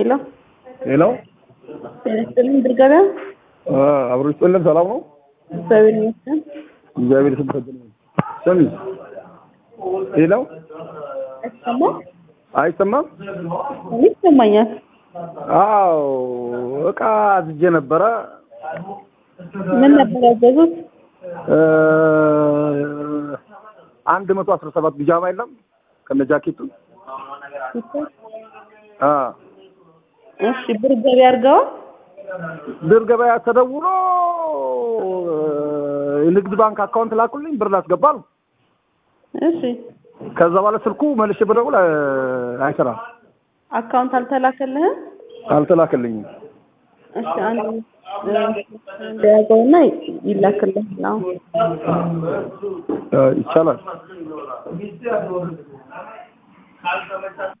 ሄሎ ሄሎ ስለዚህ ድርጋጋ አብሮ ይጥልም ሰላም ነው እግዚአብሔር ይመስገን እግዚአብሔር ይመስገን ሰሚ ሄሎ አይሰማም ይሰማኛል አዎ እቃ አዝጄ ነበረ ምን ነበር ያዘዙት 117 ቢጃማ የለም ከነ ጃኬቱ እሺ ብር ገበያ አርጋው ብር ገበያ ተደውሎ የንግድ ባንክ አካውንት ላኩልኝ ብር ላስገባል እሺ ከዛ ባለ ስልኩ መልሼ ብደውል አይሰራም አካውንት አልተላከልኝ እሺ አንድ ያገውና ይላክልህ ነው ይቻላል